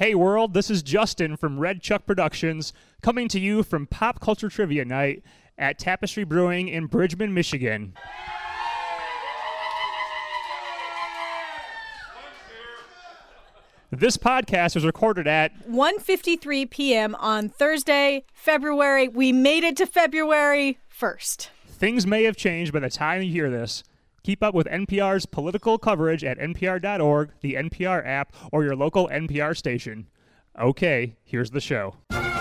Hey world, this is Justin from Red Chuck Productions, coming to you from Pop Culture Trivia Night at Tapestry Brewing in Bridgman, Michigan. This podcast was recorded at 1:53 p.m. on Thursday, February. We made it to February 1st. Things may have changed by the time you hear this. Keep up with NPR's political coverage at npr.org, the NPR app, or your local NPR station. Okay, here's the show.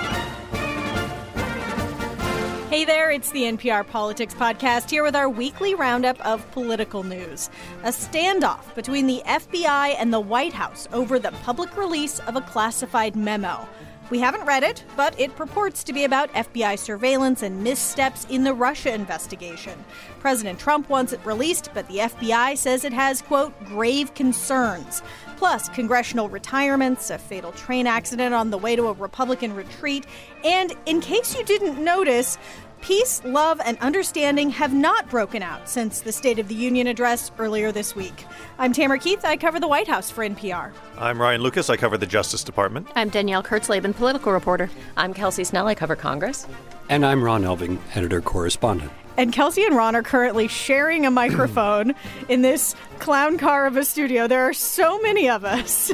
Hey there, it's the NPR Politics Podcast here with our weekly roundup of political news. A standoff between the FBI and the White House over the public release of a classified memo. We haven't read it, but it purports to be about FBI surveillance and missteps in the Russia investigation. President Trump wants it released, but the FBI says it has, quote, grave concerns. Plus, congressional retirements, a fatal train accident on the way to a Republican retreat, and in case you didn't notice, peace, love, and understanding have not broken out since the State of the Union address earlier this week. I'm Tamara Keith. I cover the White House for NPR. I'm Ryan Lucas. I cover the Justice Department. I'm Danielle Kurtzleben, political reporter. I'm Kelsey Snell. I cover Congress. And I'm Ron Elving, editor-correspondent. And Kelsey and Ron are currently sharing a microphone in this clown car of a studio. There are so many of us.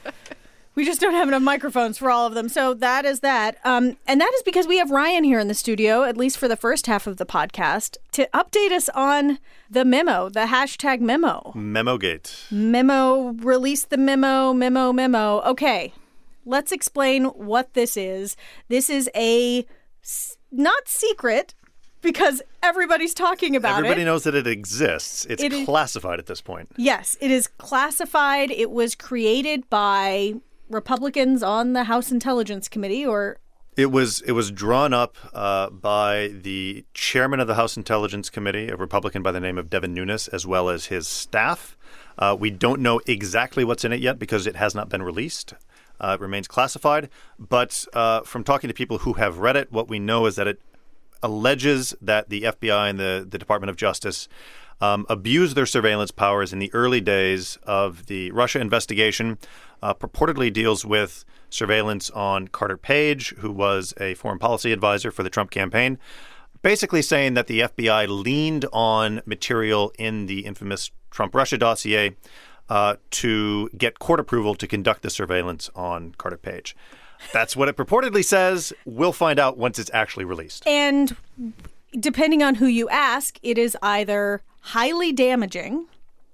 We just don't have enough microphones for all of them. So that is that. And that is because we have Ryan here in the studio, at least for the first half of the podcast, to update us on the memo, the hashtag memo. Memogate. Memo, release the memo. Okay, let's explain what this is. This is a not secret, because everybody's talking about Everybody knows that it exists. It's classified at this point. Yes, it is classified. It was created by Republicans on the House Intelligence Committee, or it was drawn up by the chairman of the House Intelligence Committee, a Republican by the name of Devin Nunes, as well as his staff. We don't know exactly what's in it yet because it has not been released. It remains classified. But from talking to people who have read it, what we know is that it alleges that the FBI and the Department of Justice abused their surveillance powers in the early days of the Russia investigation. Purportedly deals with surveillance on Carter Page, who was a foreign policy advisor for the Trump campaign, basically saying that the FBI leaned on material in the infamous Trump-Russia dossier to get court approval to conduct the surveillance on Carter Page. That's what it purportedly says. We'll find out once it's actually released. And depending on who you ask, it is either highly damaging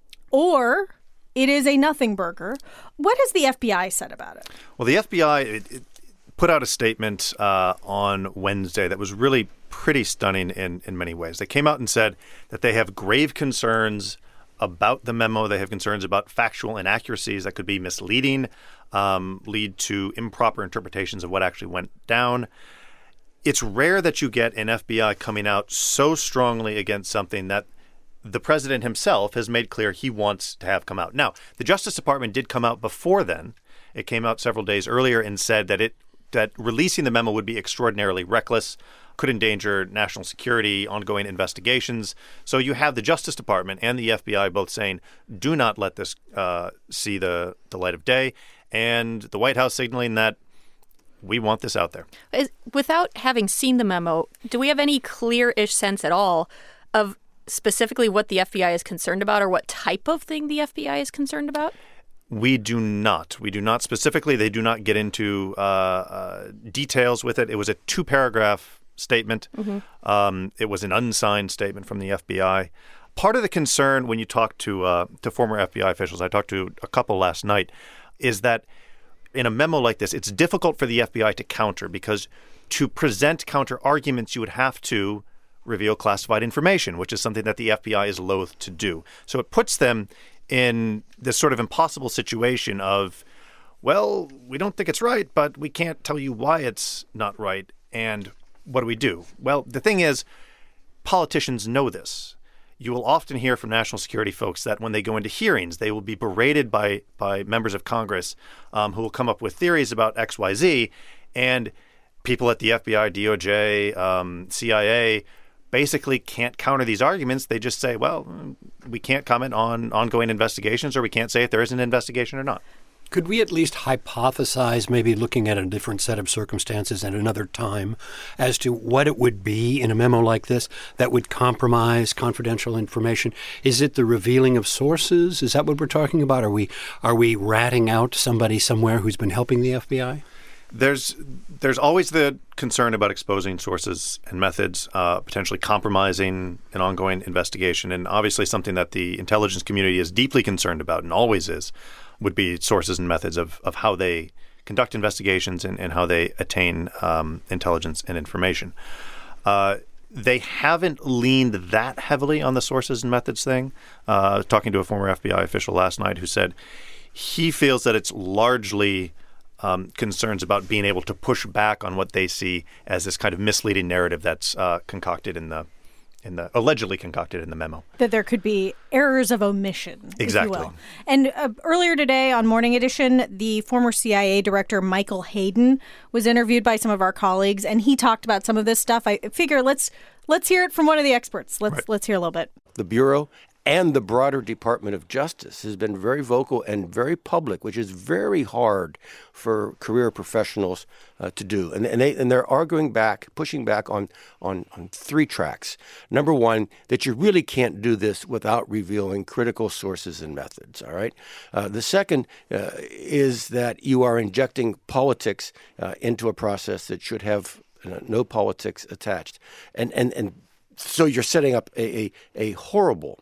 or it is a nothing burger. What has the FBI said about it? Well, the FBI it put out a statement on Wednesday that was really pretty stunning in many ways. They came out and said that they have grave concerns about the memo. They have concerns about factual inaccuracies that could be misleading, lead to improper interpretations of what actually went down. It's rare that you get an FBI coming out so strongly against something that the president himself has made clear he wants to have come out. Now, the Justice Department did come out before then. It came out several days earlier and said that releasing the memo would be extraordinarily reckless, could endanger national security, ongoing investigations. So you have the Justice Department and the FBI both saying, do not let this see the light of day, and the White House signaling that we want this out there. Without having seen the memo, do we have any clear-ish sense at all of specifically what the FBI is concerned about or what type of thing the FBI is concerned about? We do not. We do not specifically. They do not get into details with it. It was a 2-paragraph statement. Mm-hmm. It was an unsigned statement from the FBI. Part of the concern when you talk to former FBI officials, I talked to a couple last night, is that in a memo like this, it's difficult for the FBI to counter because to present counter arguments, you would have to reveal classified information, which is something that the FBI is loath to do. So it puts them in this sort of impossible situation of, well, we don't think it's right, but we can't tell you why it's not right. And what do we do? Well, the thing is, politicians know this. You will often hear from national security folks that when they go into hearings, they will be berated by members of Congress who will come up with theories about X, Y, Z. And people at the FBI, DOJ, CIA basically can't counter these arguments. They just say, well, we can't comment on ongoing investigations, or we can't say if there is an investigation or not. Could we at least hypothesize, maybe looking at a different set of circumstances at another time, as to what it would be in a memo like this that would compromise confidential information? Is it the revealing of sources? Is that what we're talking about? Are we ratting out somebody somewhere who's been helping the FBI? There's always the concern about exposing sources and methods, potentially compromising an ongoing investigation, and obviously something that the intelligence community is deeply concerned about and always is, would be sources and methods of how they conduct investigations and how they attain intelligence and information. They haven't leaned that heavily on the sources and methods thing. Talking to a former FBI official last night who said he feels that it's largely concerns about being able to push back on what they see as this kind of misleading narrative that's concocted in the allegedly concocted in the memo. That there could be errors of omission, exactly. if you will. And earlier today on Morning Edition, the former CIA director Michael Hayden was interviewed by some of our colleagues, and he talked about some of this stuff. I figure let's hear it from one of the experts. Let's hear a little bit. The Bureau and the broader Department of Justice has been very vocal and very public, which is very hard for career professionals to do. And they're pushing back on three tracks. Number one, that you really can't do this without revealing critical sources and methods, all right? The second is that you are injecting politics into a process that should have no politics attached. And so you're setting up a horrible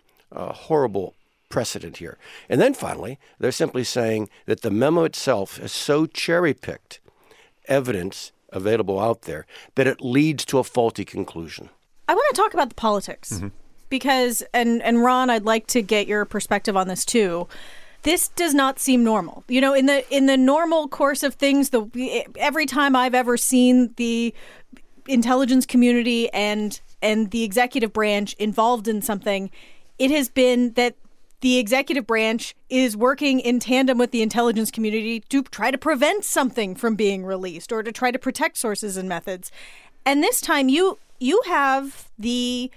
precedent here. And then finally, they're simply saying that the memo itself has so cherry-picked evidence available out there that it leads to a faulty conclusion. I want to talk about the politics because, and Ron, I'd like to get your perspective on this too. This does not seem normal. You know, in the normal course of things, every time I've ever seen the intelligence community and the executive branch involved in something, it has been that the executive branch is working in tandem with the intelligence community to try to prevent something from being released or to try to protect sources and methods. And this time you have the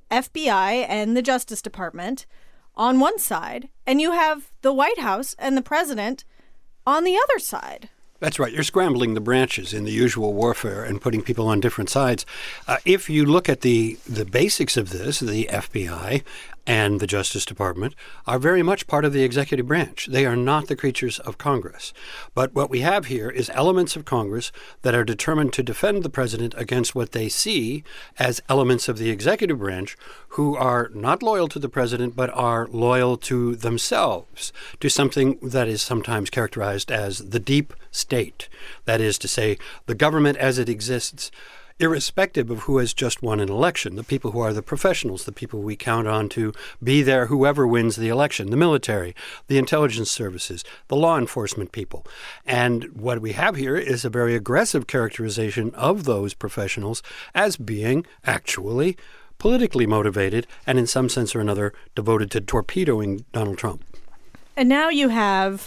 FBI and the Justice Department on one side, and you have the White House and the president on the other side. That's right. You're scrambling the branches in the usual warfare and putting people on different sides. If you look at the basics of this, the FBI and the Justice Department are very much part of the executive branch. They are not the creatures of Congress. But what we have here is elements of Congress that are determined to defend the president against what they see as elements of the executive branch who are not loyal to the president but are loyal to themselves, to something that is sometimes characterized as the deep state. That is to say, the government as it exists, irrespective of who has just won an election, the people who are the professionals, the people we count on to be there whoever wins the election, the military, the intelligence services, the law enforcement people. And what we have here is a very aggressive characterization of those professionals as being actually politically motivated and in some sense or another devoted to torpedoing Donald Trump. And now you have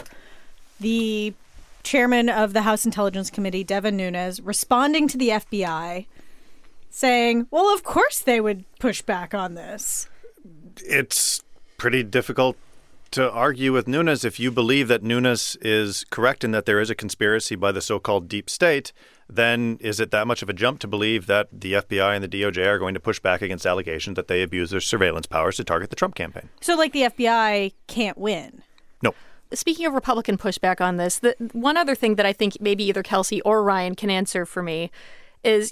the chairman of the House Intelligence Committee, Devin Nunes, responding to the FBI, saying, well, of course they would push back on this. It's pretty difficult to argue with Nunes. If you believe that Nunes is correct and that there is a conspiracy by the so-called deep state, then is it that much of a jump to believe that the FBI and the DOJ are going to push back against allegations that they abuse their surveillance powers to target the Trump campaign? So, like, the FBI can't win? No. Speaking of Republican pushback on this, the one other thing that I think maybe either Kelsey or Ryan can answer for me is,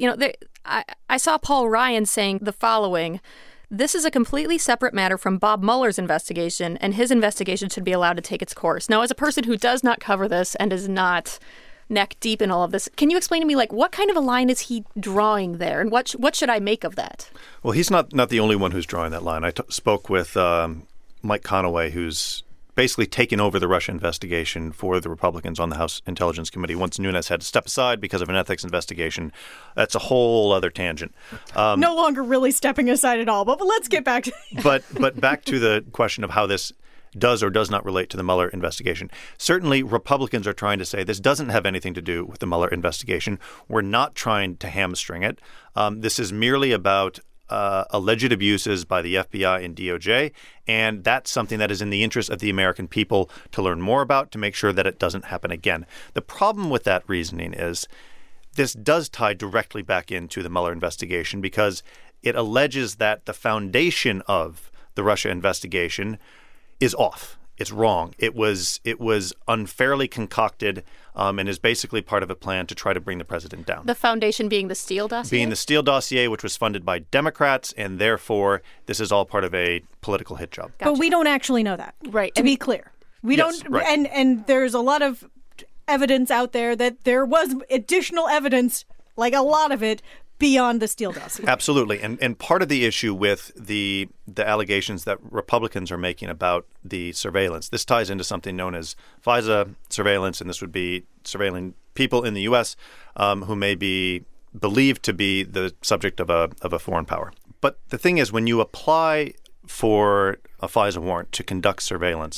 I saw Paul Ryan saying the following: this is a completely separate matter from Bob Mueller's investigation, and his investigation should be allowed to take its course. Now, as a person who does not cover this and is not neck deep in all of this, can you explain to me, what kind of a line is he drawing there, and what should I make of that? Well, he's not the only one who's drawing that line. I spoke with Mike Conaway, who's basically taken over the Russia investigation for the Republicans on the House Intelligence Committee once Nunes had to step aside because of an ethics investigation. That's a whole other tangent. No longer really stepping aside at all, but let's get back to But back to the question of how this does or does not relate to the Mueller investigation. Certainly, Republicans are trying to say this doesn't have anything to do with the Mueller investigation. We're not trying to hamstring it. This is merely about alleged abuses by the FBI and DOJ, and that's something that is in the interest of the American people to learn more about, to make sure that it doesn't happen again. The problem with that reasoning is this does tie directly back into the Mueller investigation because it alleges that the foundation of the Russia investigation is off. It's wrong. It was unfairly concocted and is basically part of a plan to try to bring the president down. The foundation being the Steele dossier? Being the Steele dossier, which was funded by Democrats, and therefore this is all part of a political hit job. But we don't actually know that. Right. To be clear. We Yes, don't. right. And there's a lot of evidence out there that there was additional evidence, like a lot of it, beyond the Steele dossier. Absolutely. And part of the issue with the allegations that Republicans are making about the surveillance, this ties into something known as FISA surveillance, and this would be surveilling people in the U.S. Who may be believed to be the subject of a foreign power. But the thing is, when you apply for a FISA warrant to conduct surveillance,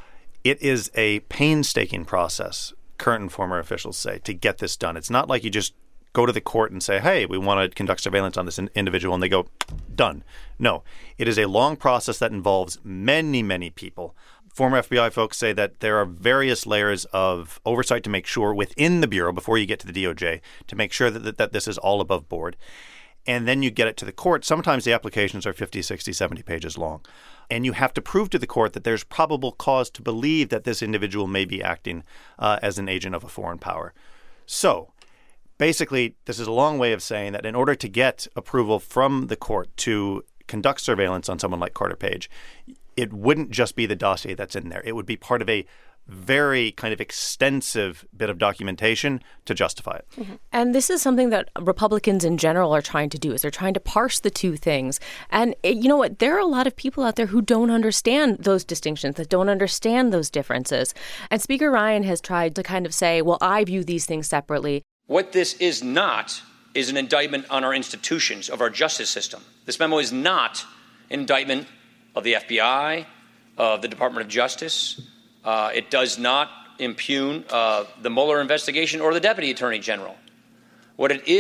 it is a painstaking process, current and former officials say, to get this done. It's not like you just go to the court and say, hey, we want to conduct surveillance on this individual, and they go, done. No, it is a long process that involves many, many people. Former FBI folks say that there are various layers of oversight to make sure within the Bureau, before you get to the DOJ, to make sure that this is all above board. And then you get it to the court. Sometimes the applications are 50, 60, 70 pages long. And you have to prove to the court that there's probable cause to believe that this individual may be acting as an agent of a foreign power. So basically, this is a long way of saying that in order to get approval from the court to conduct surveillance on someone like Carter Page, it wouldn't just be the dossier that's in there. It would be part of a very kind of extensive bit of documentation to justify it. Mm-hmm. And this is something that Republicans in general are trying to do, is they're trying to parse the two things. And you know what? There are a lot of people out there who don't understand those distinctions, that don't understand those differences. And Speaker Ryan has tried to kind of say, well, I view these things separately. What this is not is an indictment on our institutions, of our justice system. This memo is not an indictment of the FBI, of the Department of Justice. It does not impugn the Mueller investigation or the Deputy Attorney General. What it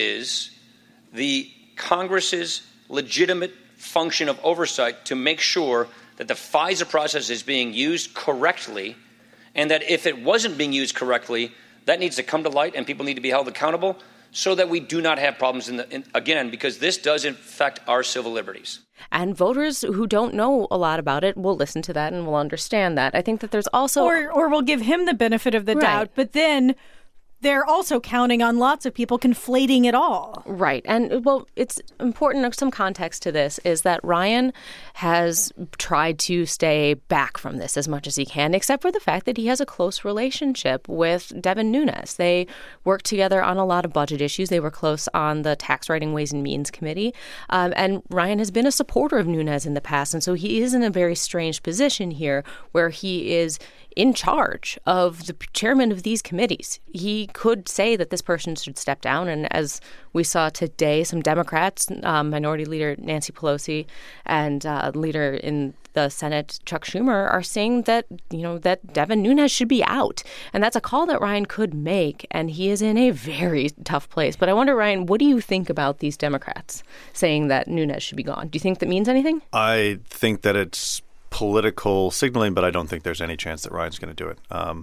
is the Congress's legitimate function of oversight to make sure that the FISA process is being used correctly, and that if it wasn't being used correctly, that needs to come to light and people need to be held accountable so that we do not have problems again, because this does affect our civil liberties. And voters who don't know a lot about it will listen to that and will understand that. I think that there's also... Or we'll give him the benefit of the doubt, but then they're also counting on lots of people conflating it all. Right. And, well, it's important, some context to this is that Ryan has tried to stay back from this as much as he can, except for the fact that he has a close relationship with Devin Nunes. They worked together on a lot of budget issues. They were close on the Tax Writing Ways and Means Committee. And Ryan has been a supporter of Nunes in the past. And so he is in a very strange position here where he is in charge of the chairman of these committees. He could say that this person should step down. And as we saw today, some Democrats, Minority Leader Nancy Pelosi and leader in the Senate, Chuck Schumer, are saying that, that Devin Nunes should be out. And that's a call that Ryan could make. And he is in a very tough place. But I wonder, Ryan, what do you think about these Democrats saying that Nunes should be gone? Do you think that means anything? I think that it's political signaling, but I don't think there's any chance that Ryan's going to do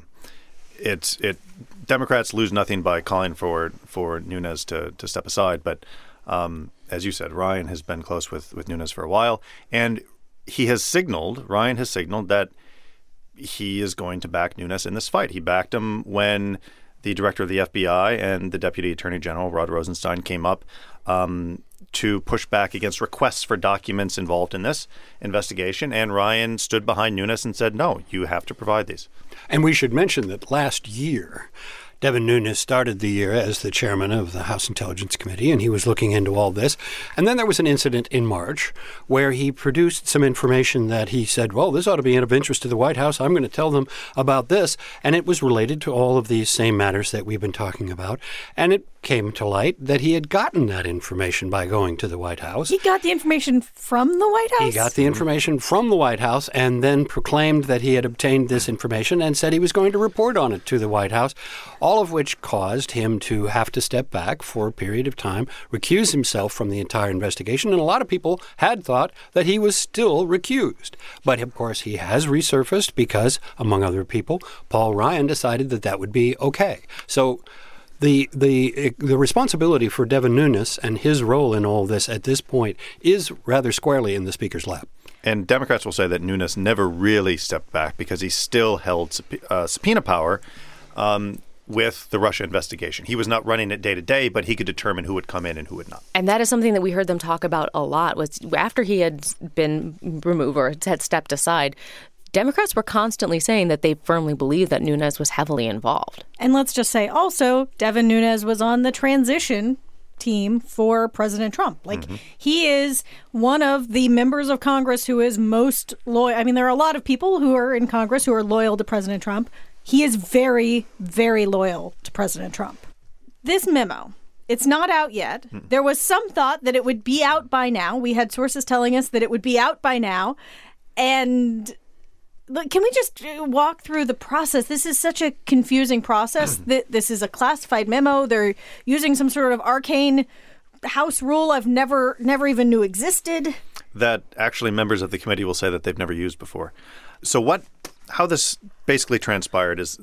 it. Democrats lose nothing by calling for Nunes to step aside, but as you said, Ryan has been close with Nunes for a while, and Ryan has signaled that he is going to back Nunes in this fight. He backed him when the director of the FBI and the Deputy Attorney General, Rod Rosenstein, came up to push back against requests for documents involved in this investigation. And Ryan stood behind Nunes and said, no, you have to provide these. And we should mention that last year, Devin Nunes started the year as the chairman of the House Intelligence Committee, and he was looking into all this. And then there was an incident in March where he produced some information that he said, well, this ought to be of interest to the White House. I'm going to tell them about this. And it was related to all of these same matters that we've been talking about. And it came to light that he had gotten that information by going to the White House. He got the information from the White House? He got the information from the White House and then proclaimed that he had obtained this information and said he was going to report on it to the White House, all of which caused him to have to step back for a period of time, recuse himself from the entire investigation. And a lot of people had thought that he was still recused. But, of course, he has resurfaced because, among other people, Paul Ryan decided that that would be okay. So the responsibility for Devin Nunes and his role in all this at this point is rather squarely in the Speaker's lap. And Democrats will say that Nunes never really stepped back because he still held subpoena power with the Russia investigation. He was not running it day to day, but he could determine who would come in and who would not. And that is something that we heard them talk about a lot, was after he had been removed or had stepped aside, Democrats were constantly saying that they firmly believed that Nunes was heavily involved. And let's just say also, Devin Nunes was on the transition team for President Trump. He is one of the members of Congress who is most loyal. I mean, there are a lot of people who are in Congress who are loyal to President Trump. He is very, very loyal to President Trump. This memo, it's not out yet. There was some thought that it would be out by now. We had sources telling us that it would be out by now. And can we just walk through the process? This is such a confusing process. This is a classified memo. They're using some sort of arcane House rule I've never even knew existed. That actually members of the committee will say that they've never used before. So how this basically transpired is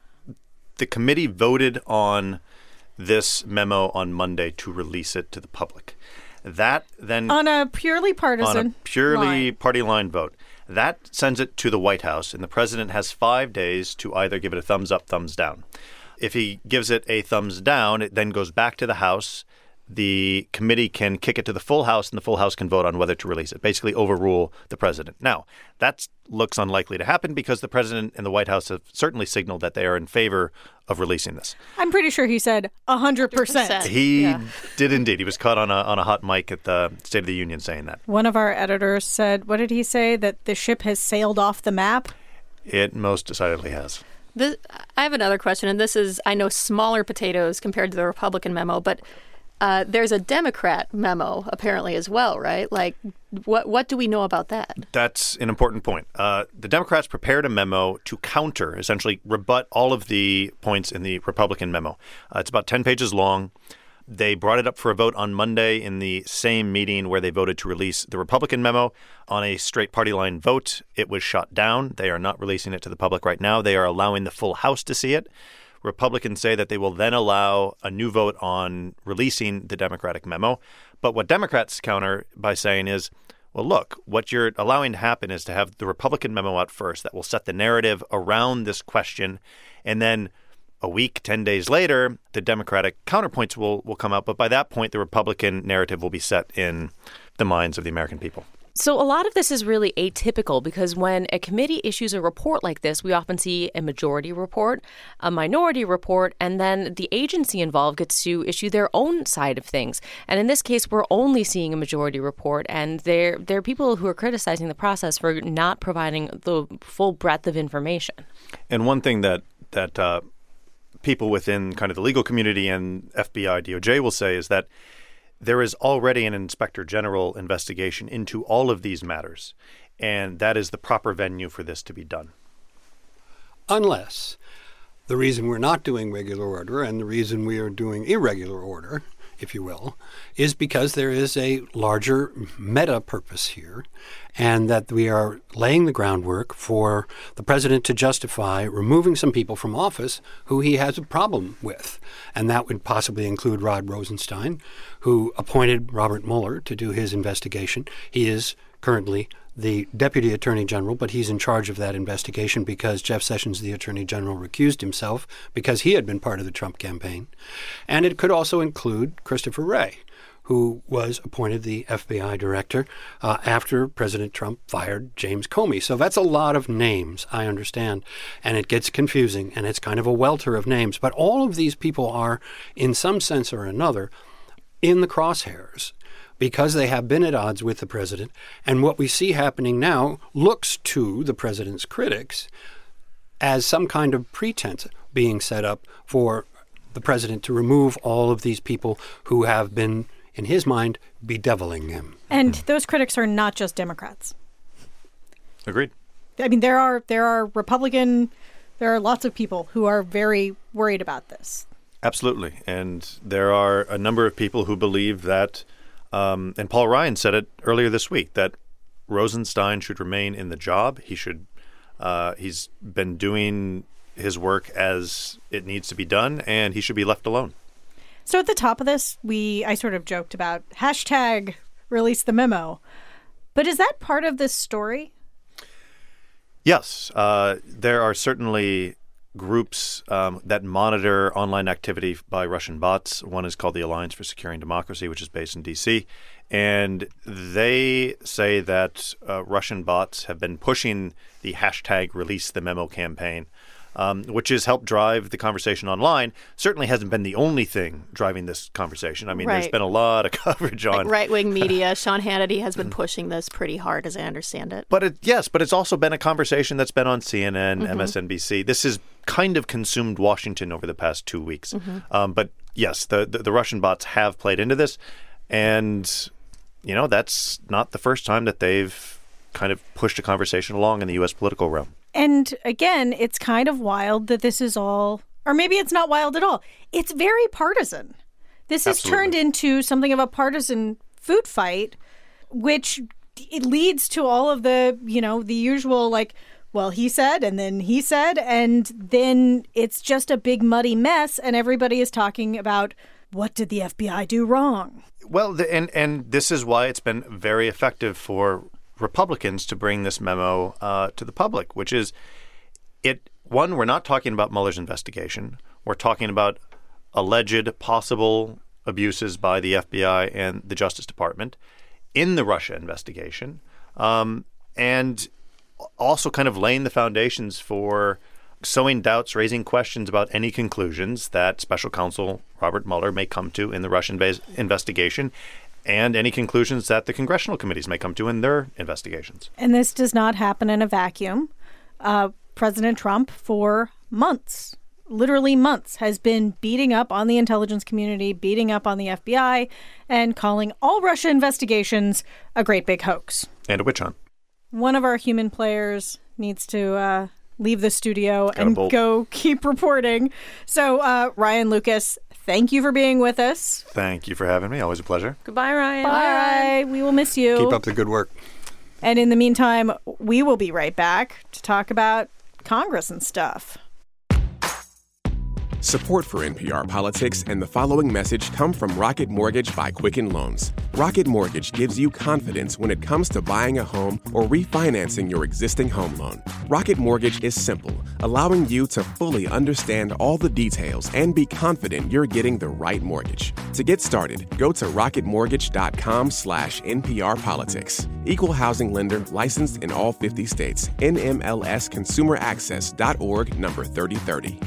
the committee voted on this memo on Monday to release it to the public. That then on a purely partisan party line vote. That sends it to the White House, and the president has 5 days to either give it a thumbs up, thumbs down. If he gives it a thumbs down, it then goes back to the House. The committee can kick it to the full House, and the full House can vote on whether to release it, basically overrule the president. Now, that looks unlikely to happen because the president and the White House have certainly signaled that they are in favor of releasing this. I'm pretty sure he said 100%. He did indeed. He was caught on a hot mic at the State of the Union saying that. One of our editors said, what did he say? That the ship has sailed off the map? It most decidedly has. I have another question, and this is, I know, smaller potatoes compared to the Republican memo, but there's a Democrat memo apparently as well, right? Like, what do we know about that? That's an important point. The Democrats prepared a memo to counter, essentially rebut all of the points in the Republican memo. It's about 10 pages long. They brought it up for a vote on Monday in the same meeting where they voted to release the Republican memo. On a straight party line vote, it was shot down. They are not releasing it to the public right now. They are allowing the full House to see it. Republicans say that they will then allow a new vote on releasing the Democratic memo. But what Democrats counter by saying is, well, look, what you're allowing to happen is to have the Republican memo out first. That will set the narrative around this question. And then a week, 10 days later, the Democratic counterpoints will come out. But by that point, the Republican narrative will be set in the minds of the American people. So a lot of this is really atypical because when a committee issues a report like this, we often see a majority report, a minority report, and then the agency involved gets to issue their own side of things. And in this case, we're only seeing a majority report, and there are people who are criticizing the process for not providing the full breadth of information. And one thing that people within kind of the legal community and FBI, DOJ will say is that there is already an inspector general investigation into all of these matters, and that is the proper venue for this to be done. Unless the reason we're not doing regular order and the reason we are doing irregular order, if you will, is because there is a larger meta purpose here, and that we are laying the groundwork for the president to justify removing some people from office who he has a problem with. And that would possibly include Rod Rosenstein, who appointed Robert Mueller to do his investigation. He is currently the Deputy Attorney General, but he's in charge of that investigation because Jeff Sessions, the Attorney General, recused himself because he had been part of the Trump campaign. And it could also include Christopher Wray, who was appointed the FBI director after President Trump fired James Comey. So that's a lot of names, I understand, and it gets confusing, and it's kind of a welter of names. But all of these people are, in some sense or another, in the crosshairs, because they have been at odds with the president. And what we see happening now looks to the president's critics as some kind of pretense being set up for the president to remove all of these people who have been, in his mind, bedeviling him. And those critics are not just Democrats. Agreed. I mean, there are lots of people who are very worried about this. Absolutely. And there are a number of people who believe that, and Paul Ryan said it earlier this week, that Rosenstein should remain in the job. He's been doing his work as it needs to be done, and he should be left alone. So at the top of this, I sort of joked about hashtag release the memo. But is that part of this story? Yes. There are certainly groups that monitor online activity by Russian bots. One is called the Alliance for Securing Democracy, which is based in D.C., and they say that Russian bots have been pushing the hashtag release the memo campaign, which has helped drive the conversation online. Certainly hasn't been the only thing driving this conversation. I mean, There's been a lot of coverage on right-wing media. Sean Hannity has been pushing this pretty hard, as I understand it. But it's also been a conversation that's been on CNN, MSNBC. This has kind of consumed Washington over the past 2 weeks. But yes, the Russian bots have played into this, and that's not the first time that they've kind of pushed a conversation along in the U.S. political realm. And again, it's kind of wild that this is all, or maybe it's not wild at all. It's very partisan. This has turned into something of a partisan food fight, which it leads to all of the, the usual, well, he said, and then he said, and then it's just a big muddy mess, and everybody is talking about what did the FBI do wrong? Well, and this is why it's been very effective for Republicans to bring this memo to the public, which is one, we're not talking about Mueller's investigation. We're talking about alleged possible abuses by the FBI and the Justice Department in the Russia investigation, and also kind of laying the foundations for sowing doubts, raising questions about any conclusions that Special Counsel Robert Mueller may come to in the Russian investigation, and any conclusions that the congressional committees may come to in their investigations. And this does not happen in a vacuum. President Trump, for months, literally months, has been beating up on the intelligence community, beating up on the FBI, and calling all Russia investigations a great big hoax. And a witch hunt. One of our human players needs to leave the studio and go keep reporting. So, Ryan Lucas, thank you for being with us. Thank you for having me. Always a pleasure. Goodbye, Ryan. Bye. We will miss you. Keep up the good work. And in the meantime, we will be right back to talk about Congress and stuff. Support for NPR Politics and the following message come from Rocket Mortgage by Quicken Loans. Rocket Mortgage gives you confidence when it comes to buying a home or refinancing your existing home loan. Rocket Mortgage is simple, allowing you to fully understand all the details and be confident you're getting the right mortgage. To get started, go to rocketmortgage.com/NPR Politics. Equal housing lender licensed in all 50 states. NMLSconsumeraccess.org number 3030.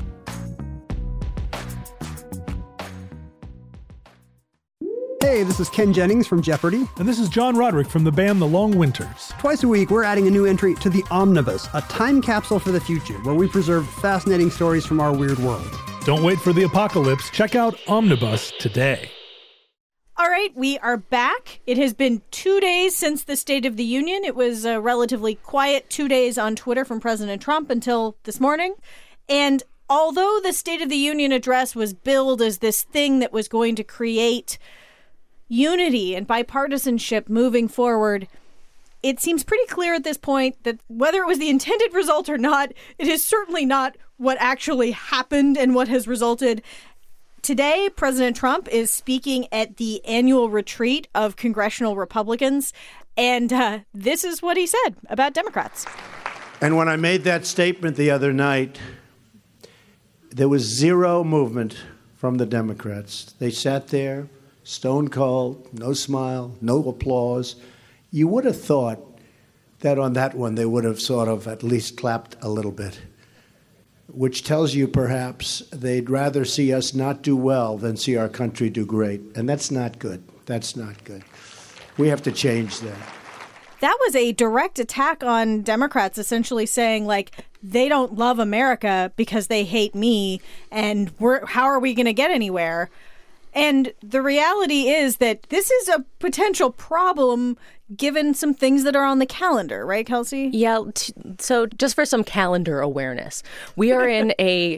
Hey, this is Ken Jennings from Jeopardy! And this is John Roderick from the band The Long Winters. Twice a week, we're adding a new entry to The Omnibus, a time capsule for the future, where we preserve fascinating stories from our weird world. Don't wait for the apocalypse. Check out Omnibus today. All right, we are back. It has been 2 days since the State of the Union. It was a relatively quiet 2 days on Twitter from President Trump until this morning. And although the State of the Union address was billed as this thing that was going to create unity and bipartisanship moving forward, it seems pretty clear at this point that whether it was the intended result or not, it is certainly not what actually happened and what has resulted. Today, President Trump is speaking at the annual retreat of congressional Republicans, and this is what he said about Democrats. And when I made that statement the other night, there was zero movement from the Democrats. They sat there, stone cold, no smile, no applause. You would have thought that on that one they would have sort of at least clapped a little bit, which tells you perhaps they'd rather see us not do well than see our country do great. And that's not good. That's not good. We have to change that. that was a direct attack on Democrats, essentially saying, like, they don't love America because they hate me, and how are we going to get anywhere? And the reality is that this is a potential problem given some things that are on the calendar, right, Kelsey? Yeah. So just for some calendar awareness, we are in a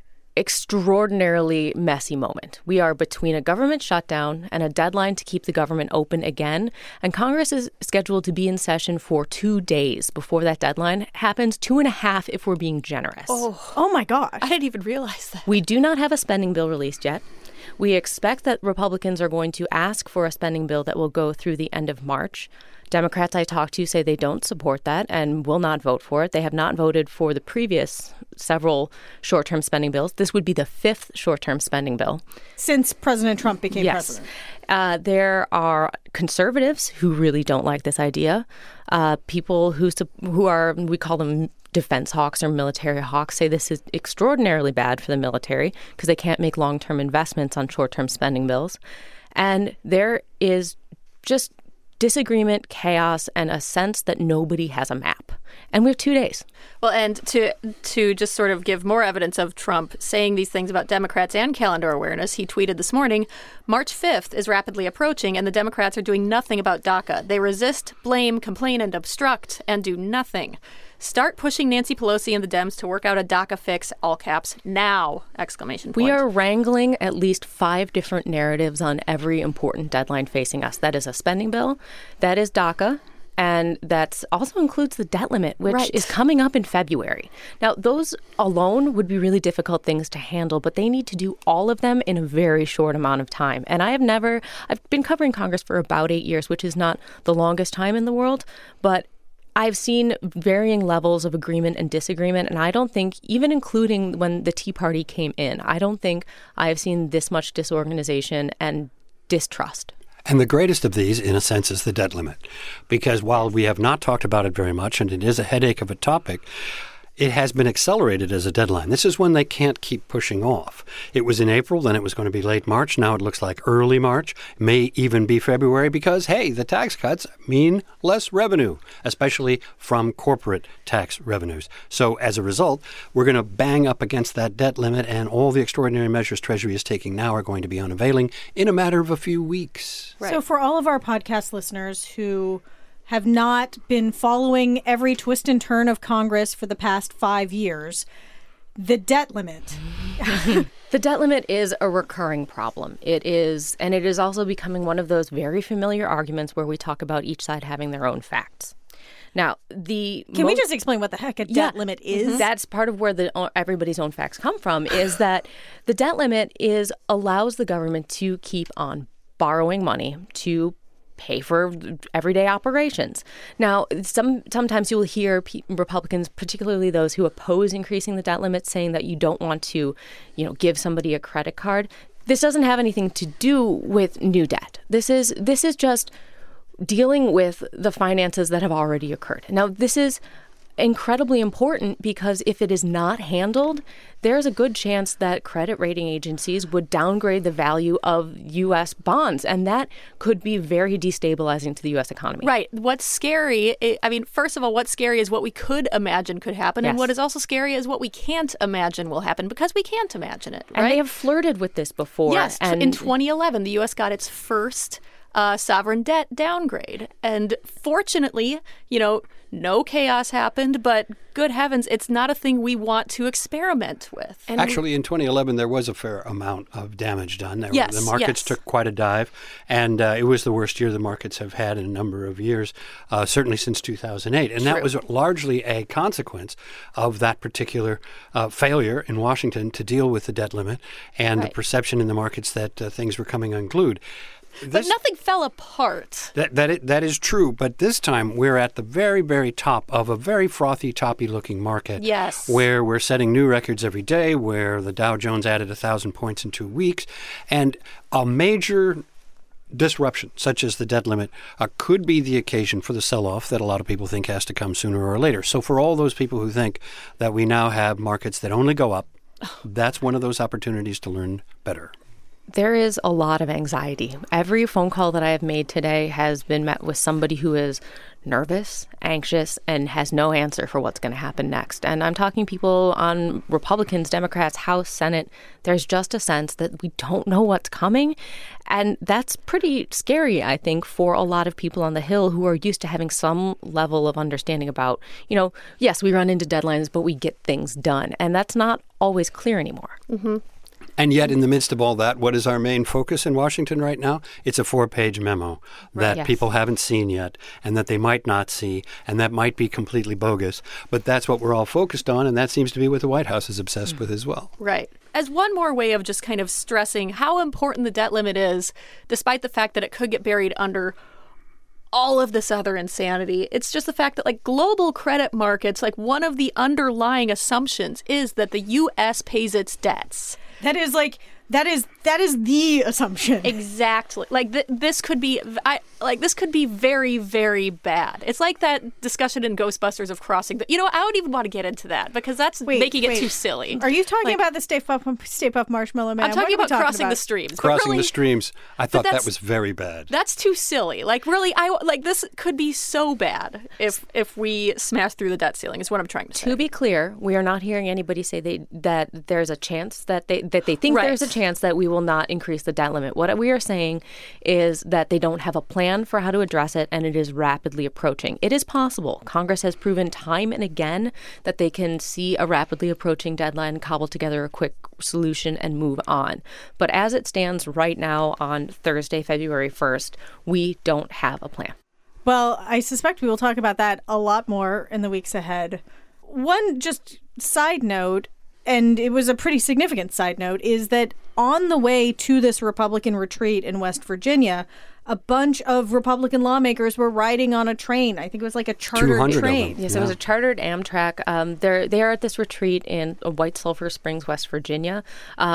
extraordinarily messy moment. We are between a government shutdown and a deadline to keep the government open again. And Congress is scheduled to be in session for 2 days before that deadline happens, 2.5 if we're being generous. Oh my gosh. I didn't even realize that. We do not have a spending bill released yet. We expect that Republicans are going to ask for a spending bill that will go through the end of March. Democrats I talked to say they don't support that and will not vote for it. They have not voted for the previous several short-term spending bills. This would be the 5th short-term spending bill since President Trump became president. There are conservatives who really don't like this idea. People who are, we call them defense hawks or military hawks, say this is extraordinarily bad for the military because they can't make long-term investments on short-term spending bills. And there is just disagreement, chaos, and a sense that nobody has a map. And we have 2 days. Well, and to just sort of give more evidence of Trump saying these things about Democrats and calendar awareness, he tweeted this morning, March 5th is rapidly approaching and the Democrats are doing nothing about DACA. They resist, blame, complain, and obstruct, and do nothing. Start pushing Nancy Pelosi and the Dems to work out a DACA fix, all caps, now, exclamation point. We are wrangling at least 5 different narratives on every important deadline facing us. That is a spending bill, that is DACA, and that also includes the debt limit, which is coming up in February. Now, those alone would be really difficult things to handle, but they need to do all of them in a very short amount of time. And I've been covering Congress for about 8 years, which is not the longest time in the world, but I've seen varying levels of agreement and disagreement, and I don't think, even including when the Tea Party came in, I don't think I have seen this much disorganization and distrust. And the greatest of these, in a sense, is the debt limit. Because while we have not talked about it very much, and it is a headache of a topic, it has been accelerated as a deadline. This is when they can't keep pushing off. It was in April, then it was going to be late March. Now it looks like early March, may even be February, because, hey, the tax cuts mean less revenue, especially from corporate tax revenues. So as a result, we're going to bang up against that debt limit, and all the extraordinary measures Treasury is taking now are going to be unavailing in a matter of a few weeks. Right. So for all of our podcast listeners who have not been following every twist and turn of Congress for the past 5 years, the debt limit. The debt limit is a recurring problem. It is, and it is also becoming one of those very familiar arguments where we talk about each side having their own facts. Now, Can we just explain what the heck a debt limit is? That's part of where everybody's own facts come from, is that the debt limit allows the government to keep on borrowing money to pay for everyday operations. Now, sometimes you will hear Republicans, particularly those who oppose increasing the debt limit, saying that you don't want to, give somebody a credit card. This doesn't have anything to do with new debt. This is just dealing with the finances that have already occurred. Now, this is incredibly important because if it is not handled, there's a good chance that credit rating agencies would downgrade the value of U.S. bonds, and that could be very destabilizing to the U.S. economy. Right. What's scary, first of all, what's scary is what we could imagine could happen, and what is also scary is what we can't imagine will happen, because we can't imagine it, right? And they have flirted with this before. Yes. In 2011, the U.S. got its first sovereign debt downgrade. And fortunately, no chaos happened, but good heavens, it's not a thing we want to experiment with. And actually, in 2011, there was a fair amount of damage done. The markets took quite a dive, and it was the worst year the markets have had in a number of years, certainly since 2008. And that was largely a consequence of that particular failure in Washington to deal with the debt limit and the perception in the markets that things were coming unglued. But nothing fell apart. That is true. But this time we're at the very, very top of a very frothy, toppy-looking market. Yes. Where we're setting new records every day, where the Dow Jones added 1,000 points in 2 weeks. And a major disruption, such as the debt limit, could be the occasion for the sell-off that a lot of people think has to come sooner or later. So for all those people who think that we now have markets that only go up, that's one of those opportunities to learn better. There is a lot of anxiety. Every phone call that I have made today has been met with somebody who is nervous, anxious, and has no answer for what's going to happen next. And I'm talking people on Republicans, Democrats, House, Senate. There's just a sense that we don't know what's coming. And that's pretty scary, I think, for a lot of people on the Hill who are used to having some level of understanding about, yes, we run into deadlines, but we get things done. And that's not always clear anymore. Mm-hmm. And yet, in the midst of all that, what is our main focus in Washington right now? It's a 4-page memo that people haven't seen yet and that they might not see and that might be completely bogus. But that's what we're all focused on, and that seems to be what the White House is obsessed with as well. Right. As one more way of just kind of stressing how important the debt limit is, despite the fact that it could get buried under all of this other insanity, it's just the fact that global credit markets, one of the underlying assumptions is that the U.S. pays its debts. That is that is the assumption. Exactly. This could be this could be very, very bad. It's like that discussion in Ghostbusters of crossing the. I don't even want to get into that because that's making it too silly. Are you talking about the Stay Puft Marshmallow Man? I'm talking about crossing the streams. Crossing the streams. I thought that was very bad. That's too silly. Really, this could be so bad if we smash through the debt ceiling. Is what I'm trying to say. To be clear, we are not hearing anybody say that there's a chance that they think there's a chance that we will not increase the debt limit. What we are saying is that they don't have a plan for how to address it, and it is rapidly approaching. It is possible. Congress has proven time and again that they can see a rapidly approaching deadline, cobble together a quick solution, and move on. But as it stands right now on Thursday, February 1st, we don't have a plan. Well, I suspect we will talk about that a lot more in the weeks ahead. One just side note, and it was a pretty significant side note, is that on the way to this Republican retreat in West Virginia, a bunch of Republican lawmakers were riding on a train. I think it was like a chartered train. Yes, it was a chartered Amtrak. They are at this retreat in White Sulphur Springs, West Virginia,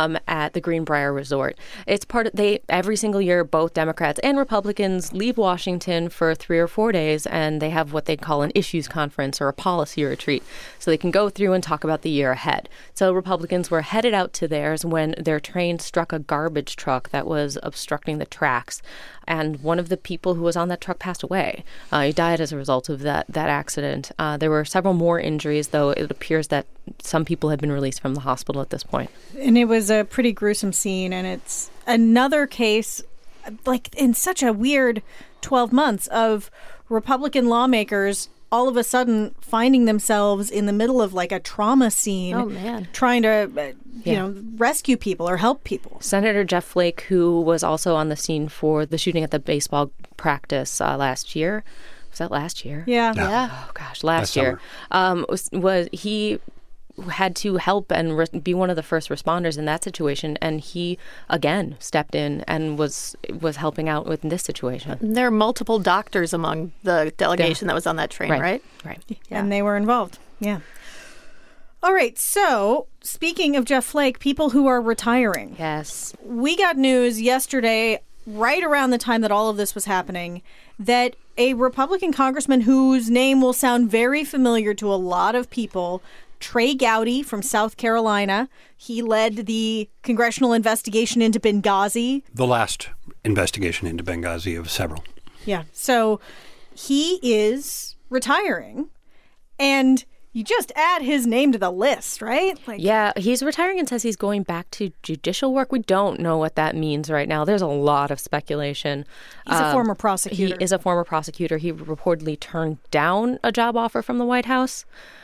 at the Greenbrier Resort. It's every single year, both Democrats and Republicans leave Washington for 3 or 4 days, and they have what they call an issues conference or a policy retreat. So they can go through and talk about the year ahead. So Republicans were headed out to theirs when their train struck a garbage truck that was obstructing the tracks. And one of the people who was on that truck passed away. He died as a result of that accident. There were several more injuries, though it appears that some people have been released from the hospital at this point. And it was a pretty gruesome scene, and it's another case, in such a weird 12 months of Republican lawmakers all of a sudden finding themselves in the middle of a trauma scene, trying to rescue people or help people. Senator Jeff Flake, who was also on the scene for the shooting at the baseball practice last year. Was that last year? Yeah. Oh gosh, last year. He had to help and be one of the first responders in that situation, and he again stepped in and was helping out with this situation. There are multiple doctors among the delegation that was on that train, right? Right. Yeah. And they were involved. Yeah. All right. So, speaking of Jeff Flake, people who are retiring. Yes. We got news yesterday, right around the time that all of this was happening, that a Republican congressman whose name will sound very familiar to a lot of people, Trey Gowdy from South Carolina. He led the congressional investigation into Benghazi. The last investigation into Benghazi of several. Yeah. So he is retiring, and you just add his name to the list, right? Yeah, he's retiring and says he's going back to judicial work. We don't know what that means right now. There's a lot of speculation. He's a former prosecutor. He is a former prosecutor. He reportedly turned down a job offer from the White House.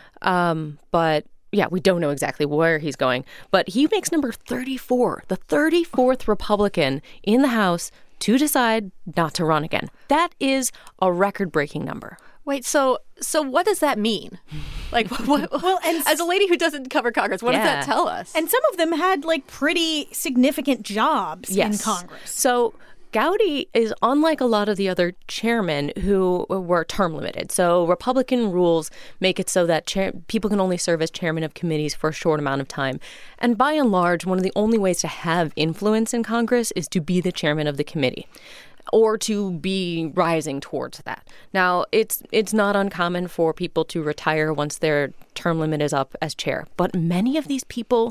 But yeah, we don't know exactly where he's going. But he makes number 34, the 34th Republican in the House to decide not to run again. That is a record-breaking number. Wait, so what does that mean? Well, and as a lady who doesn't cover Congress, what does that tell us? And some of them had pretty significant jobs in Congress. So Gowdy is unlike a lot of the other chairmen who were term limited. So Republican rules make it so that people can only serve as chairman of committees for a short amount of time. And by and large, one of the only ways to have influence in Congress is to be the chairman of the committee, or to be rising towards that. Now, it's not uncommon for people to retire once their term limit is up as chair, but many of these people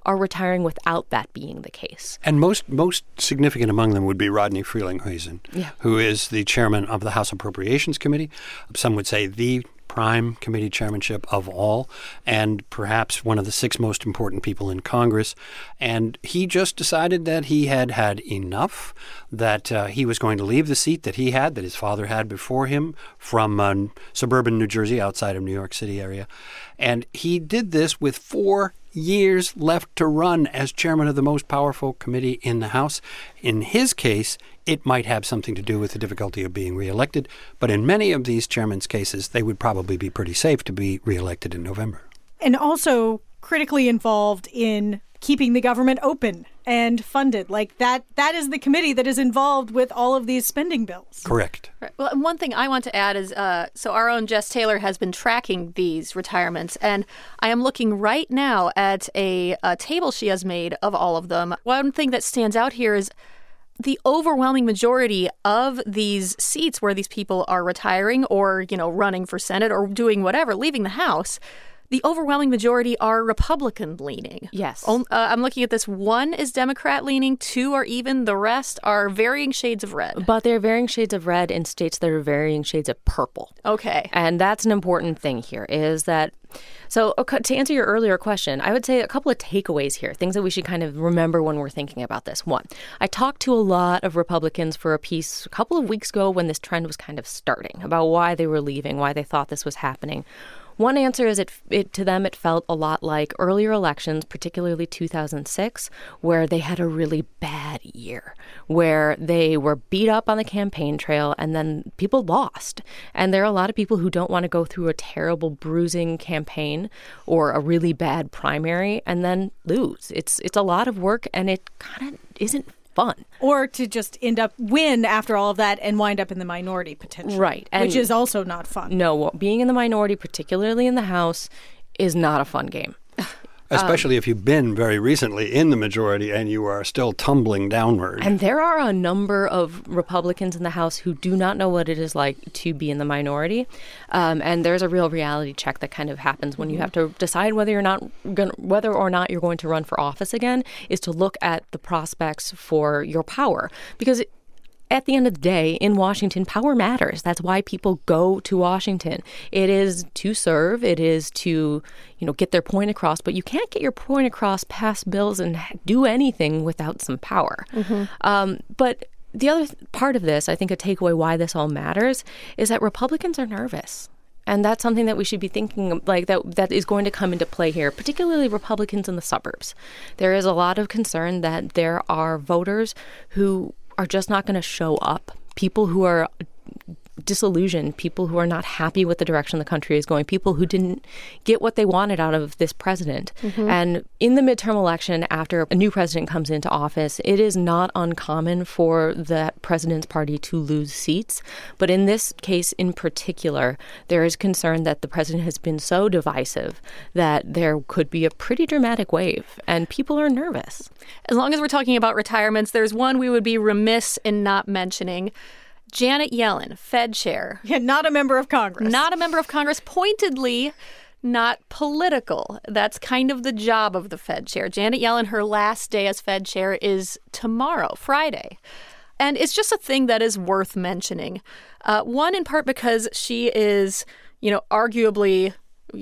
are retiring without that being the case. And most significant among them would be Rodney Frelinghuysen, who is the chairman of the House Appropriations Committee. Some would say the prime committee chairmanship of all, and perhaps one of the 6 most important people in Congress. And he just decided that he had had enough, that he was going to leave the seat that he had, that his father had before him, from suburban New Jersey, outside of New York City area. And he did this with 4 years left to run as chairman of the most powerful committee in the House. In his case, it might have something to do with the difficulty of being reelected, but in many of these chairmen's cases, they would probably be pretty safe to be reelected in November. And also critically involved in keeping the government open and funded. Like that is the committee that is involved with all of these spending bills. Correct. Right. Well, and one thing I want to add is, so our own Jess Taylor has been tracking these retirements, and I am looking right now at a table she has made of all of them. One thing that stands out here is the overwhelming majority of these seats where these people are retiring or, running for Senate or doing whatever, leaving the House, the overwhelming majority are Republican-leaning. Yes. I'm looking at this. 1 is Democrat-leaning, 2 are even. The rest are varying shades of red. But they're varying shades of red in states that are varying shades of purple. Okay. And that's an important thing here, is that so to answer your earlier question, I would say a couple of takeaways here, things that we should kind of remember when we're thinking about this. 1, I talked to a lot of Republicans for a piece a couple of weeks ago when this trend was kind of starting, about why they were leaving, why they thought this was happening. One answer is to them it felt a lot like earlier elections, particularly 2006, where they had a really bad year, where they were beat up on the campaign trail and then people lost. And there are a lot of people who don't want to go through a terrible bruising campaign or a really bad primary and then lose. It's a lot of work, and it kind of isn't fun. Or to just win after all of that and wind up in the minority potentially. Right. Which is also not fun. No, being in the minority, particularly in the House, is not a fun game. Especially if you've been very recently in the majority and you are still tumbling downward. And there are a number of Republicans in the House who do not know what it is like to be in the minority. And there's a real reality check that kind of happens when you have to decide whether or not you're going to run for office again, is to look at the prospects for your power. Because at the end of the day, in Washington, power matters. That's why people go to Washington. It is to serve. It is to, get their point across. But you can't get your point across, pass bills, and do anything without some power. Mm-hmm. But the other part of this, I think a takeaway why this all matters, is that Republicans are nervous. And that's something that we should be thinking that is going to come into play here, particularly Republicans in the suburbs. There is a lot of concern that there are voters who are just not going to show up. People who are disillusioned, people who are not happy with the direction the country is going, people who didn't get what they wanted out of this president. Mm-hmm. And in the midterm election, after a new president comes into office, it is not uncommon for that president's party to lose seats. But in this case in particular, there is concern that the president has been so divisive that there could be a pretty dramatic wave, and people are nervous. As long as we're talking about retirements, there's one we would be remiss in not mentioning. Janet Yellen, Fed chair. Yeah, not a member of Congress. Not a member of Congress, pointedly not political. That's kind of the job of the Fed chair. Janet Yellen, her last day as Fed chair is tomorrow, Friday. And it's just a thing that is worth mentioning. One, in part because she is, arguably,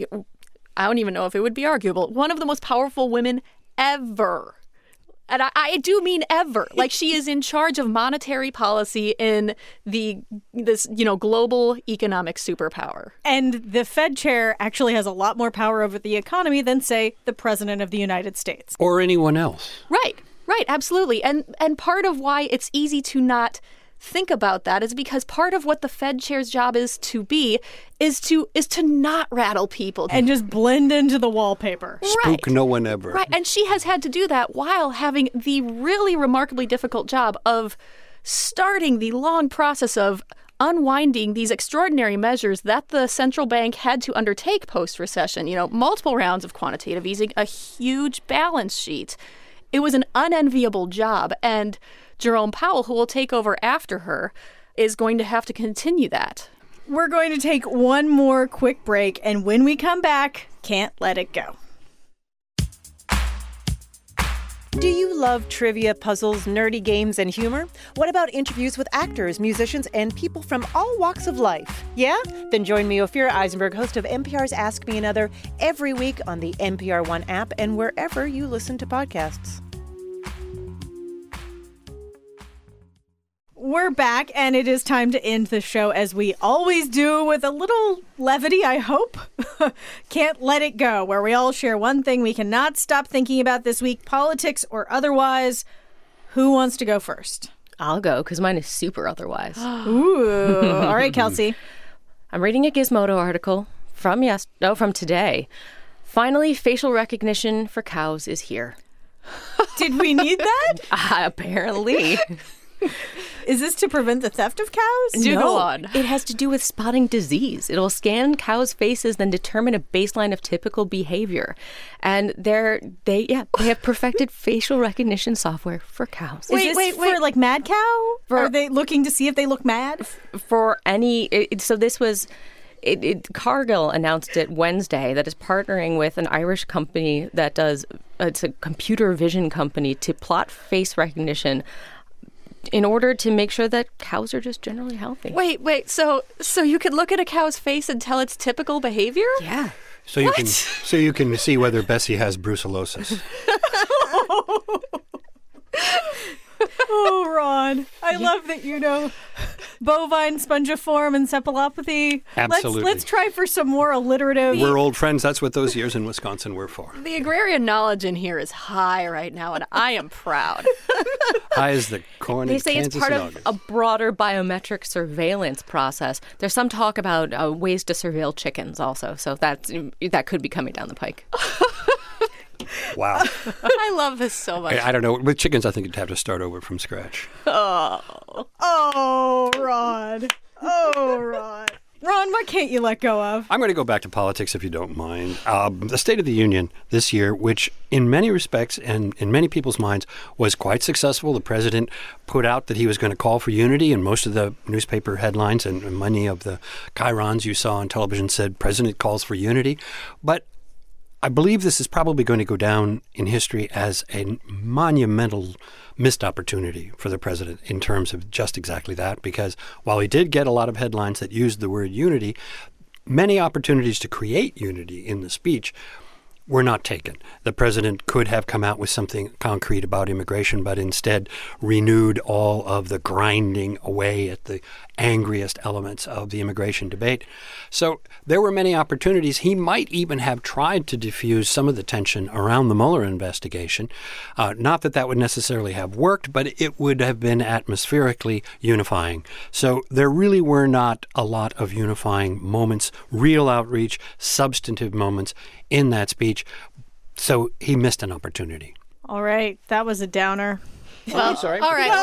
I don't even know if it would be arguable, one of the most powerful women ever. And I do mean ever. Like, she is in charge of monetary policy in this global economic superpower. And the Fed chair actually has a lot more power over the economy than, say, the president of the United States. Or anyone else. Right, absolutely. And part of why it's easy to not think about that is because part of what the Fed chair's job is to not rattle people and just blend into the wallpaper. Spook no one ever. Right, and she has had to do that while having the really remarkably difficult job of starting the long process of unwinding these extraordinary measures that the central bank had to undertake post-recession. Multiple rounds of quantitative easing, a huge balance sheet. It was an unenviable job, and Jerome Powell, who will take over after her, is going to have to continue that. We're going to take one more quick break, and when we come back, can't let it go. Do you love trivia, puzzles, nerdy games, and humor? What about interviews with actors, musicians, and people from all walks of life? Yeah? Then join me, Ophira Eisenberg, host of NPR's Ask Me Another, every week on the NPR One app and wherever you listen to podcasts. We're back, and it is time to end the show as we always do, with a little levity, I hope. Can't Let It Go, where we all share one thing we cannot stop thinking about this week, politics or otherwise. Who wants to go first? I'll go, because mine is super otherwise. Ooh. All right, Kelsey. I'm reading a Gizmodo article from today. Finally, facial recognition for cows is here. Did we need that? Apparently. Is this to prevent the theft of cows? Go on. It has to do with spotting disease. It'll scan cows' faces, then determine a baseline of typical behavior. And they have perfected facial recognition software for cows. Wait, for like mad cow? Are they looking to see if they look mad? For any, so this was. Cargill announced it Wednesday that is partnering with an Irish company that does. It's a computer vision company to plot face recognition in order to make sure that cows are just generally healthy. Wait. So you could look at a cow's face and tell its typical behavior? Yeah. So you can see whether Bessie has brucellosis. Oh, Ron. I love that you know bovine spongiform encephalopathy. Absolutely. Let's try for some more alliterative. We're old friends. That's what those years in Wisconsin were for. The agrarian knowledge in here is high right now, and I am proud. High as the corn They in say Kansas it's part in of August. a broader biometric surveillance process. There's some talk about ways to surveil chickens also, so that could be coming down the pike. Wow. I love this so much. I don't know. With chickens, I think you'd have to start over from scratch. Oh, Ron. Ron, what can't you let go of? I'm going to go back to politics, if you don't mind. The State of the Union this year, which in many respects and in many people's minds was quite successful. The president put out that he was going to call for unity, and most of the newspaper headlines and many of the chyrons you saw on television said, President calls for unity. But I believe this is probably going to go down in history as a monumental missed opportunity for the president in terms of just exactly that, because while he did get a lot of headlines that used the word unity, many opportunities to create unity in the speech were not taken. The president could have come out with something concrete about immigration, but instead renewed all of the grinding away at the angriest elements of the immigration debate. So there were many opportunities. He might even have tried to diffuse some of the tension around the Mueller investigation. Not that would necessarily have worked, but it would have been atmospherically unifying. So there really were not a lot of unifying moments, real outreach, substantive moments in that speech. So he missed an opportunity. All right. That was a downer. Well, sorry. All right.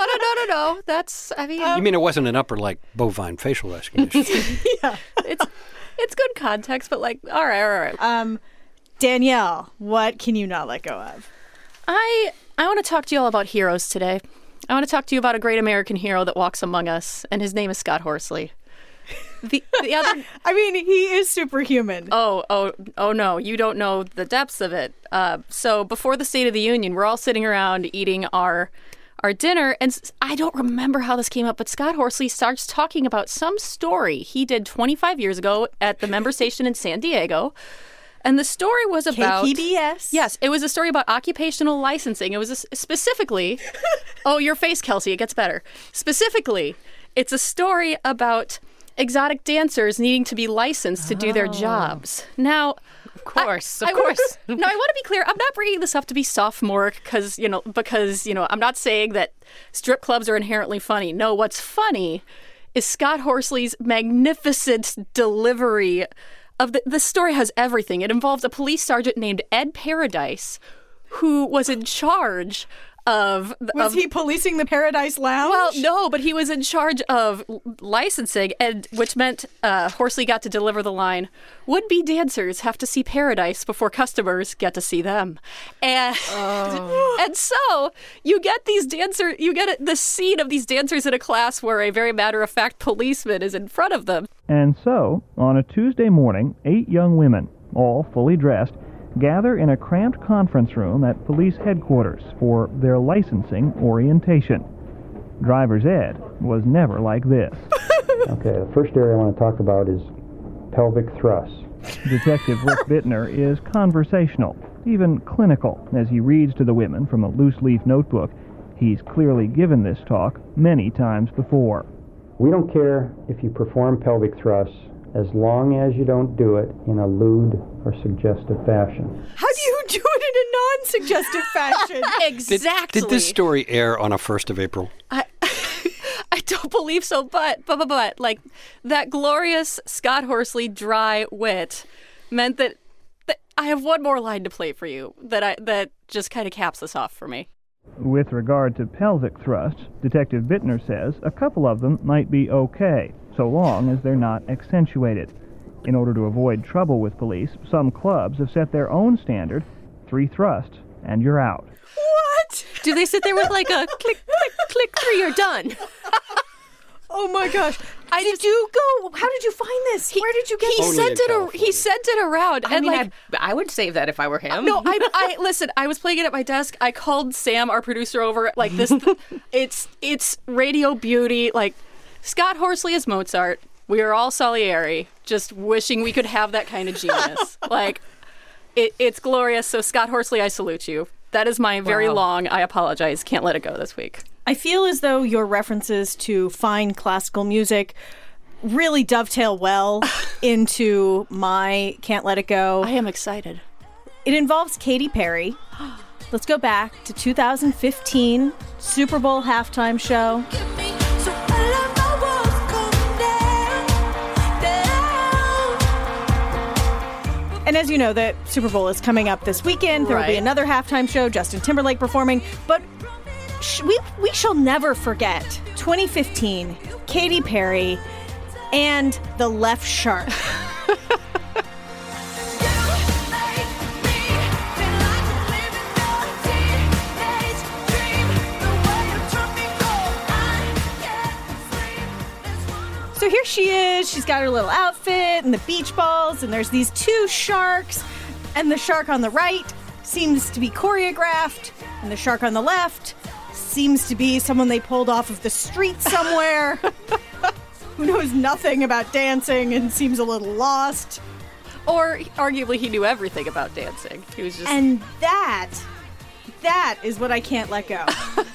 No. That's, I mean... You mean it wasn't an upper like bovine facial recognition? Yeah. It's good context, but like, all right. Danielle, what can you not let go of? I want to talk to you all about heroes today. I want to talk to you about a great American hero that walks among us, and his name is Scott Horsley. The other, I mean, he is superhuman. Oh no, you don't know the depths of it. So before the State of the Union, we're all sitting around eating our dinner, and I don't remember how this came up, but Scott Horsley starts talking about some story he did 25 years ago at the member station in San Diego. And the story was about... KPBS. Yes, it was a story about occupational licensing. It was specifically... Oh, your face, Kelsey, it gets better. Specifically, it's a story about exotic dancers needing to be licensed to do their jobs. Now... Of course. Now, I want to be clear. I'm not bringing this up to be sophomoric because I'm not saying that strip clubs are inherently funny. No, what's funny is Scott Horsley's magnificent delivery of the story has everything. It involves a police sergeant named Ed Paradise, who was in charge of... Was he policing the Paradise Lounge? Well, no, but he was in charge of licensing, which meant Horsley got to deliver the line, would-be dancers have to see Paradise before customers get to see them. And so you get the scene of these dancers in a class where a very matter-of-fact policeman is in front of them. And so, on a Tuesday morning, 8 young women, all fully dressed, gather in a cramped conference room at police headquarters for their licensing orientation. Driver's ed was never like this. Okay, the first area I want to talk about is pelvic thrusts. Detective Rick Bittner is conversational, even clinical, as he reads to the women from a loose-leaf notebook. He's clearly given this talk many times before. We don't care if you perform pelvic thrusts as long as you don't do it in a lewd or suggestive fashion. How do you do it in a non-suggestive fashion? Exactly. Did this story air on a 1st of April? I don't believe so, but like that glorious Scott Horsley dry wit meant that I have one more line to play for you that just kind of caps this off for me. With regard to pelvic thrusts, Detective Bittner says a couple of them might be okay, so long as they're not accentuated. In order to avoid trouble with police, some clubs have set their own standard, 3 thrusts, and you're out. What? Do they sit there with like a click, click, click, 3, you're done? Oh my gosh. How did you find this? Where did you get this? He sent it around. I mean, I would save that if I were him. No, listen, I was playing it at my desk. I called Sam, our producer, over like this. It's radio beauty. Like, Scott Horsley is Mozart. We are all Salieri, just wishing we could have that kind of genius. Like, it's glorious. So, Scott Horsley, I salute you. That is my very long, I apologize, can't let it go this week. I feel as though your references to fine classical music really dovetail well into my Can't Let It Go. I am excited. It involves Katy Perry. Let's go back to 2015, Super Bowl halftime show. And as you know, the Super Bowl is coming up this weekend. There will be another halftime show, Justin Timberlake performing. But we shall never forget 2015, Katy Perry and the Left Shark. So here she is. She's got her little outfit and the beach balls, and there's these 2 sharks, and the shark on the right seems to be choreographed, and the shark on the left seems to be someone they pulled off of the street somewhere who knows nothing about dancing and seems a little lost. Or arguably he knew everything about dancing. He was just... And that is what I can't let go.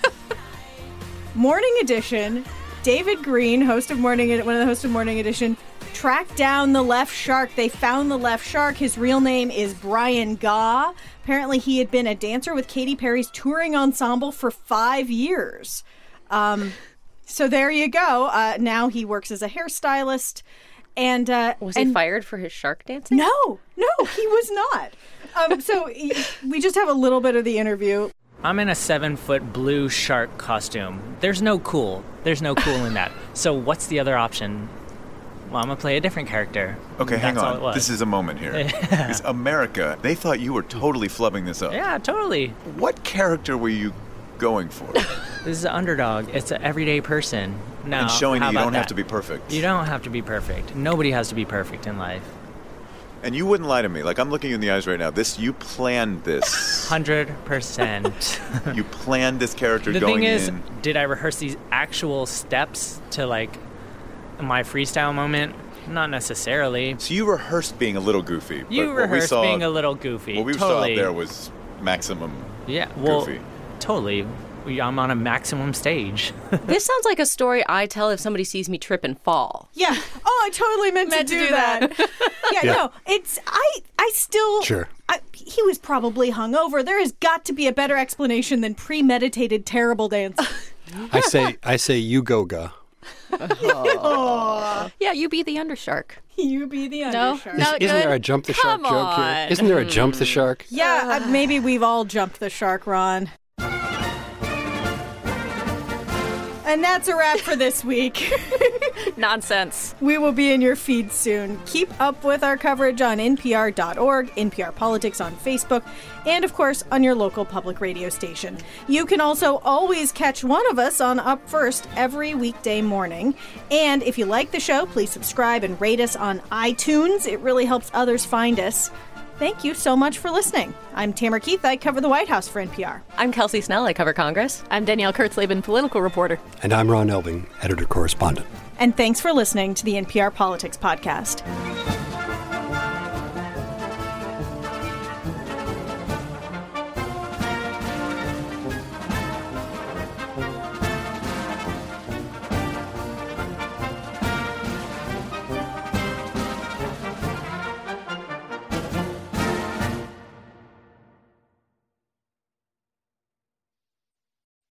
Morning Edition, David Green, one of the hosts of Morning Edition, tracked down the Left Shark. They found the Left Shark. His real name is Brian Gaw. Apparently, he had been a dancer with Katy Perry's touring ensemble for 5 years. So there you go. Now he works as a hairstylist. And was he fired for his shark dancing? No, he was not. So we just have a little bit of the interview. I'm in a 7-foot blue shark costume. There's no cool in that. So what's the other option? Well, I'm going to play a different character. Okay, hang on. This is a moment here. Because America, they thought you were totally flubbing this up. Yeah, totally. What character were you going for? This is an underdog. It's an everyday person. No, and showing how that you about don't that? have to be perfect. You don't have to be perfect. Nobody has to be perfect in life. And you wouldn't lie to me. Like, I'm looking you in the eyes right now. You planned this. 100%. You planned this character the going in. The thing is, did I rehearse these actual steps to, like, my freestyle moment? Not necessarily. So you rehearsed being a little goofy. You rehearsed being a little goofy. What we totally. saw there was maximum goofy. Totally. I'm on a maximum stage. This sounds like a story I tell if somebody sees me trip and fall. Yeah. Oh, I totally meant to do that. Yeah, no, it's, I still... Sure. He was probably hungover. There has got to be a better explanation than premeditated terrible dancing. I say you go, Ga. Yeah, you be the undershark. You be the undershark. No, Isn't there a jump the shark joke here? Isn't there a jump the shark? Yeah, maybe we've all jumped the shark, Ron. And that's a wrap for this week. Nonsense. We will be in your feed soon. Keep up with our coverage on NPR.org, NPR Politics on Facebook, and of course on your local public radio station. You can also always catch one of us on Up First every weekday morning. And if you like the show, please subscribe and rate us on iTunes. It really helps others find us. Thank you so much for listening. I'm Tamara Keith. I cover the White House for NPR. I'm Kelsey Snell. I cover Congress. I'm Danielle Kurtzleben, political reporter. And I'm Ron Elving, editor-correspondent. And thanks for listening to the NPR Politics Podcast.